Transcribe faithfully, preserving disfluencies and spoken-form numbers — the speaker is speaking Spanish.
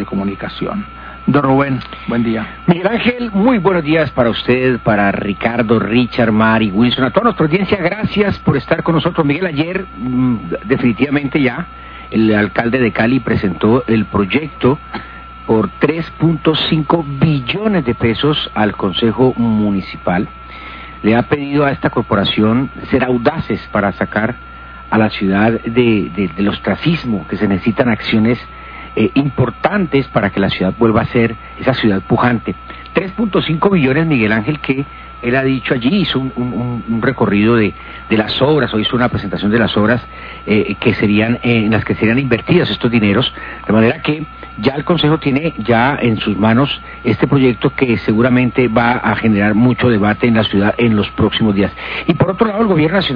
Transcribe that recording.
comunicación. Don Rubén, buen día. Miguel Ángel, muy buenos días para usted, para Ricardo, Richard, Mari, Wilson, a toda nuestra audiencia, gracias por estar con nosotros. Miguel, ayer mmm, definitivamente ya el alcalde de Cali presentó el proyecto por tres punto cinco billones de pesos al Consejo Municipal. Le ha pedido a esta corporación ser audaces para sacar a la ciudad de, de, del ostracismo, que se necesitan acciones Eh, importantes para que la ciudad vuelva a ser esa ciudad pujante. tres punto cinco billones, Miguel Ángel, que él ha dicho allí, hizo un, un, un recorrido de, de las obras, o hizo una presentación de las obras eh, que serían, eh, en las que serían invertidos estos dineros, de manera que ya el Consejo tiene ya en sus manos este proyecto que seguramente va a generar mucho debate en la ciudad en los próximos días. Y por otro lado, el Gobierno Nacional